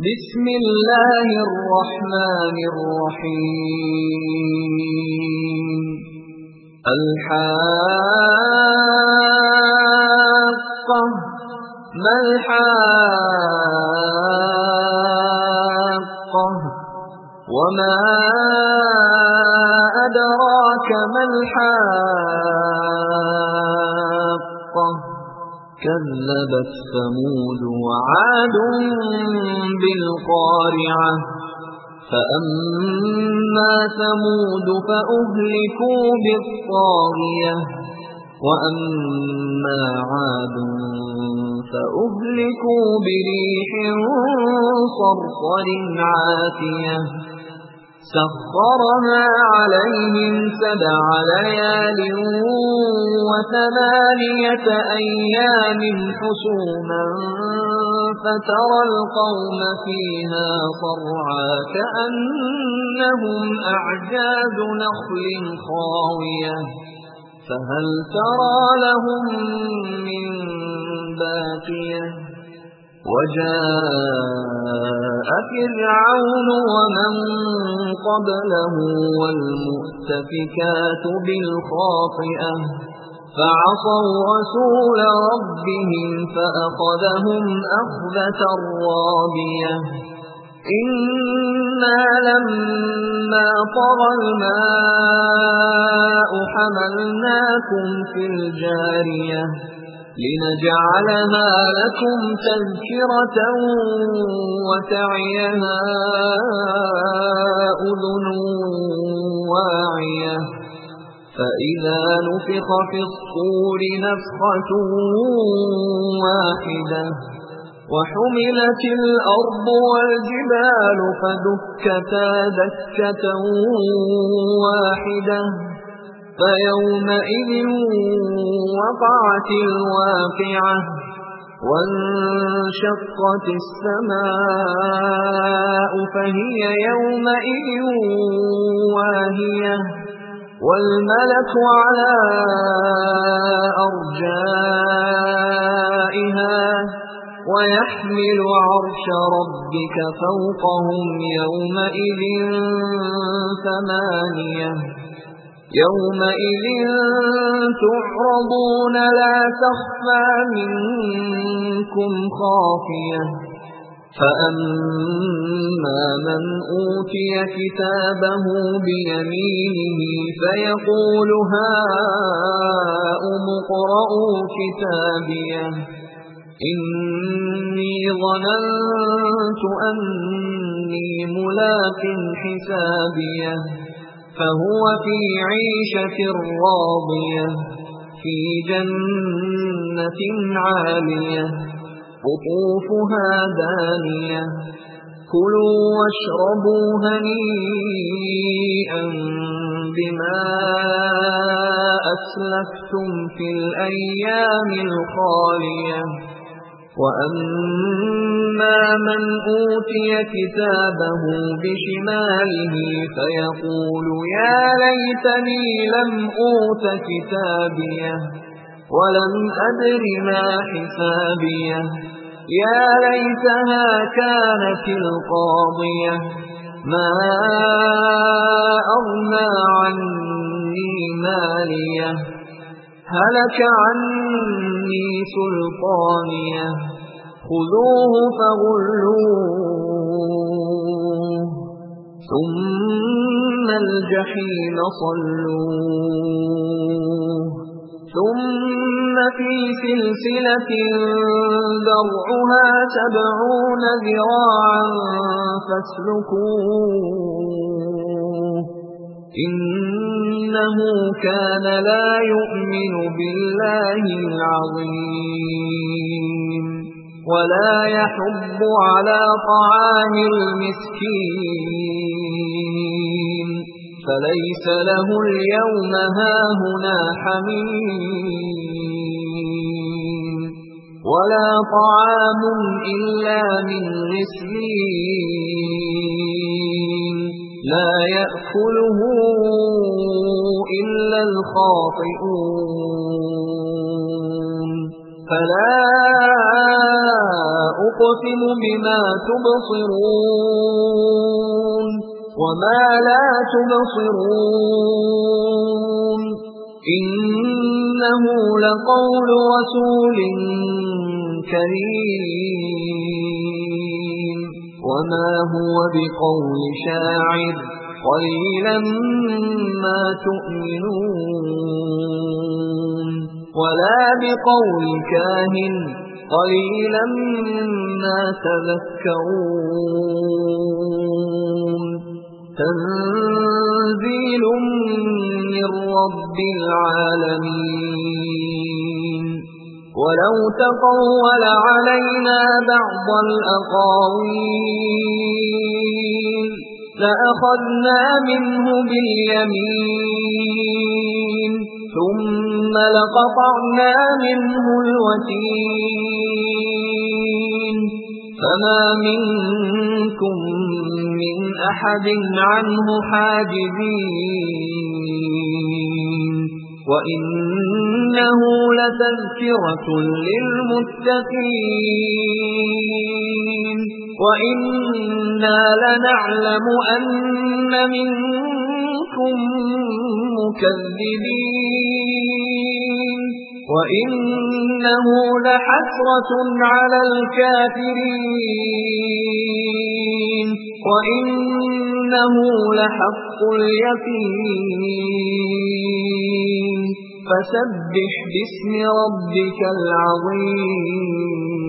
بسم الله الرحمن الرحيم الحاقة ما الحاقة وما أدراك ما الحاقة كذبت ثمود وعاد بالقارعة فأما ثمود فأهلكوا بالطاغية وأما عاد فأهلكوا بريح صرصر عاتية سخرها عليهم 7 ليال و8 أيام حسوما فترى القوم فيها صرعى كأنهم أعجاز نخل خاوية فهل ترى لهم من باقية وجاء فرعون ومن قبله والمؤتفكات بالخاطئة فعصوا رسول ربهم فأخذهم أخذة رابية إنا لما طغى الماء حملناكم في الجارية لنجعلها لكم تذكرة وتعيها أذن واعية فإذا نفخ في الصور نفخة واحدة وحملت الأرض والجبال فدكتا دكة واحدة فيومئذ وقعت الواقعة وانشقت السماء فهي يومئذ واهية والملك على أرجائها ويحمل عرش ربك فوقهم يومئذ 8 يومئذ تعرضون لا تخفى منكم خافية فأما من أوتي كتابه بيمينه فيقول هاؤم اقرءوا كتابيه إني ظننت أني ملاق حسابيه فهو في عيشة راضية في جنة عالية قطوفها دانية كلوا واشربوا هنيئا بما أسلفتم في الأيام الخالية وأما من أوتي كتابه بشماله فيقول يا ليتني لم أوت كتابيه ولم أدر ما حسابيه يا ليتها كانت القاضية ما أغنى عني ماليه هلك عني سلطانيه خذوه فغلوه ثم الجحيم صلوه ثم في سلسلة ذرعها 70 ذراعا فاسلكوه إنه كان لا يؤمن بالله العظيم ولا يحض على طعام المسكين فليس له اليوم هاهنا حميم ولا طعام إلا من غسلين لا يأكله إلا الخاطئون فلا أقسم بما تبصرون وما لا تبصرون إنه لقول رسول كريم وما هو بقول شاعر قليلا ما تؤمنون ولا بقول كاهن قليلا ما تذكرون تنزيل من رب العالمين ولو تقول علينا بعض الأقاويل لأخذنا منه باليمين ثم لقطعنا منه الوتين فما منكم من أحد عنه حاجزين وإنه لتذكرة للمتقين وإنا لنعلم أن منكم مكذبين وإنه لحسرة على الكافرين وإنه لحق اليقين فسبح باسم ربك العظيم